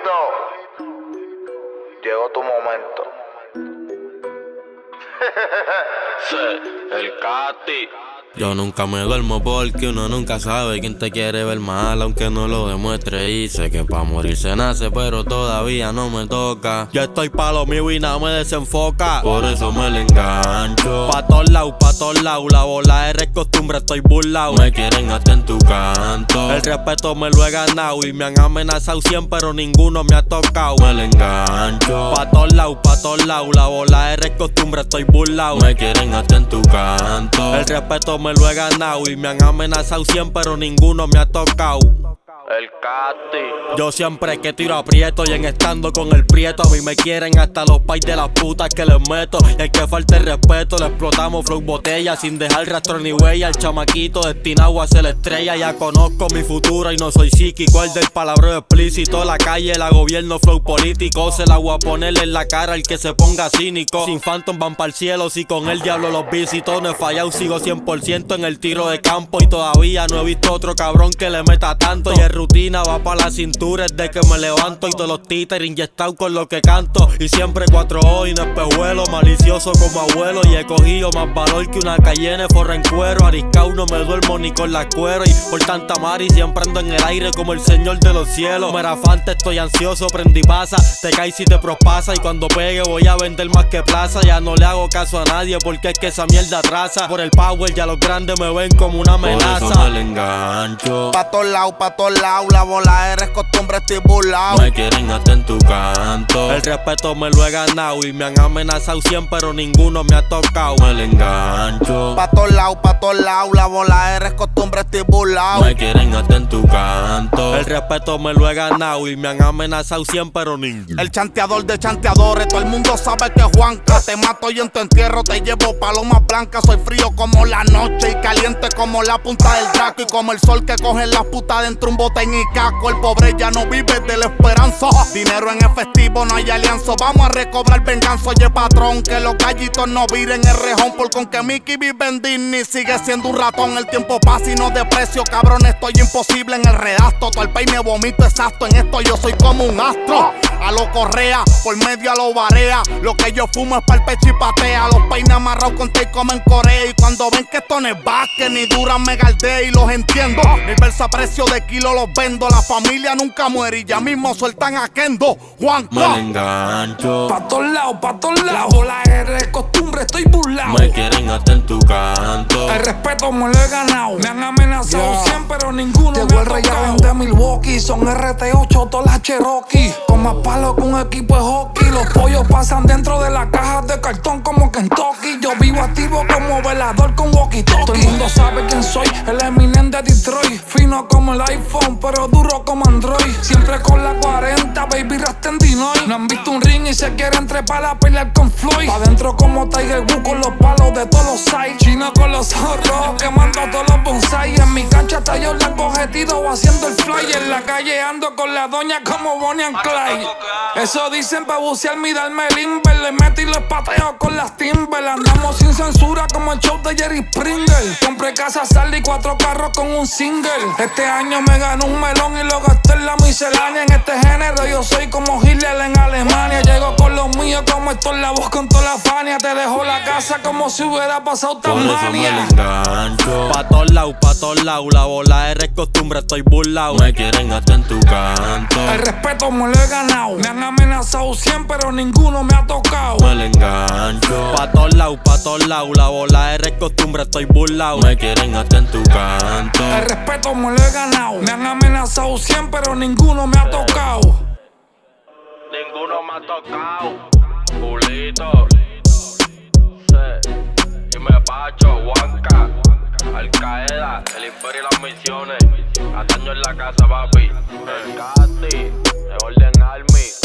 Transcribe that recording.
Llegó tu momento. El Cati. Yo nunca me duermo porque uno nunca sabe quién te quiere ver mal, aunque no lo demuestre. Y sé que pa' morir se nace, pero todavía no me toca. Yo estoy pa' lo mío y nada me desenfoca, por eso me le engancho. Pa' todos lados, la bola es costumbre, estoy burlao. Me quieren hasta en tu canto. El respeto me lo he ganado y me han amenazado siempre, pero ninguno me ha tocado. Me le engancho. Pa' todos lados, la bola es costumbre, estoy burlao. Me quieren hasta en tu canto. El respeto me lo he ganado y me han amenazado siempre, pero ninguno me ha tocado. El Cati. Yo siempre que tiro aprieto y en estando con el prieto a mí me quieren hasta los pais de las putas que les meto. Y al que falte el respeto le explotamos flow botella sin dejar rastro ni huella. El chamaquito destinado a ser estrella. Ya conozco mi futuro y no soy psíquico. El del palabreo explícito, la calle la gobierno flow político. Se la voy a ponerle en la cara al que se ponga cínico. Sin Phantom van pa'l cielo, si con el diablo los visito. No he fallado, sigo 100% en el tiro de campo. Y todavía no he visto otro cabrón que le meta tanto. Y el rutina va pa' la cintura desde que me levanto. Y todos los títeres inyectados con lo que canto. Y siempre 4O y no espejuelo, malicioso como abuelo. Y he cogido más valor que una Cayenne forra en cuero. Ariscao no me duermo ni con la cuero. Y por tanta mari siempre ando en el aire como el señor de los cielos. Merafante estoy ansioso, prendí pasa. Te caes y te prospasa. Y cuando pegue voy a vender más que plaza. Ya no le hago caso a nadie porque es que esa mierda atrasa. Por el power ya los grandes me ven como una amenaza. Por eso me le engancho. Pa' todos lados, la bola eres costumbre, estoy burlao. Me quieren hasta en tu canto. El respeto me lo he ganado y me han amenazado siempre, pero ninguno me ha tocado. Me le engancho. Pa' todos lados, la bola eres costumbre, estoy burlao. Me quieren hasta en tu canto. El respeto me lo he ganado y me han amenazado siempre, pero ninguno. El chanteador de chanteadores, todo el mundo sabe que es Juanca. Te mato y en tu entierro te llevo palomas blancas. Soy frío como la noche y caliente como la punta del Draco. Y como el sol que coge las putas dentro un bote y casco. El pobre ya no vive de la esperanza. Dinero en efectivo, no hay alianza. Vamos a recobrar venganza. Oye patrón, que los gallitos no viren el rejón. Porque aunque Mickey vive en Disney, sigue siendo un ratón. El tiempo pasa y no desprecio, cabrón, estoy imposible en el redacto. Todo el país me vomito exacto. En esto yo soy como un astro. A lo Correa, por medio a lo Barea. Lo que yo fumo es pa'l pecho y patea. Los peines amarrados con tape como en Corea. Y cuando ven que esto no es basque ni duran me galdé y los entiendo. Mi verso a precio de kilo los vendo. La familia nunca muere y ya mismo sueltan a Kendo. Juan, me le engancho. Pa' todos lados, la bola es costumbre, estoy burlao. Me quieren hasta en tu canto. El respeto me lo he ganado. Me han amenazado siempre, pero ninguno me ha tocado. De Milwaukee, son RT8, todas las Cherokee. Con más palo que un equipo de hockey. Los pollos pasan dentro de las cajas de cartón como Kentucky. Yo vivo activo como velador con walkie-talkie. Todo el mundo sabe quién soy, el Eminem de Detroit. Fino como el iPhone, pero duro como Android. Siempre con la 40, baby, rasta en Dinoy. No han visto un ring y se quieren trepar a pelear con Floyd. Pa' dentro como Tiger Woods con los palos de todos los sides. Chino con los ojos rojos quemando a todos los bonsai. En mi cancha está yo largo objetivo o haciendo el fly. En la calle ando con la doña como Bonnie and Clyde. Eso dicen pa' bucearme y darme el imber. Le meto y los pateo con las Timber. Andamos sin censura como el show de Jerry Springer. Compré casa, sal y 4 carros con un single. Este año me ganó un melón y lo gasté en la miscelánea. En este género yo soy como Hitler en Alemania. Llego con los míos como esto en la voz con toda la fania. Te dejo la casa como si hubiera pasado Por eso me le Tasmania. engancho. Pa' todos lados, la bola es costumbre, estoy burlao. Me quieren hasta en tu canto. El respeto me lo he ganado. Me han amenazado siempre, pero ninguno me ha tocado. Me le engancho. Pa' todos lados, la bola es costumbre, estoy burlao. Me quieren hasta en tu canto. El respeto me lo he ganado. Me han amenazado siempre, pero ninguno me ha tocado. Ninguno me ha tocado. Julito. Dime Pacho, Juanca. Al Qaeda, el Imperio y las misiones. Ataño en la casa, papi. El Cati, el Orden Army.